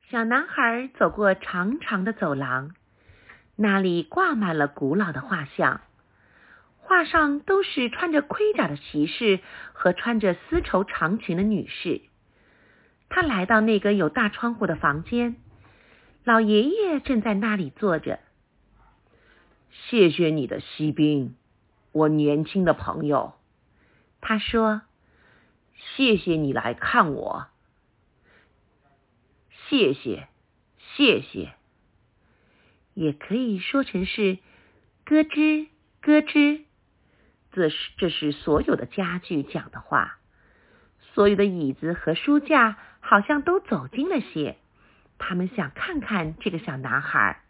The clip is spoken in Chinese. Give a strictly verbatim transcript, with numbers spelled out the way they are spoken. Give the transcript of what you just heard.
小男孩走过长长的走廊，那里挂满了古老的画像，画上都是穿着盔甲的骑士和穿着丝绸长裙的女士。他来到那个有大窗户的房间，老爷爷正在那里坐着。 谢谢你的锡兵，我年轻的朋友。 他说， 谢谢你来看我。谢谢，谢谢。 也可以说成是咯吱咯吱。这是这是所有的家具讲的话。所有的椅子和书架好像都走近了些，他们想看看这个小男孩。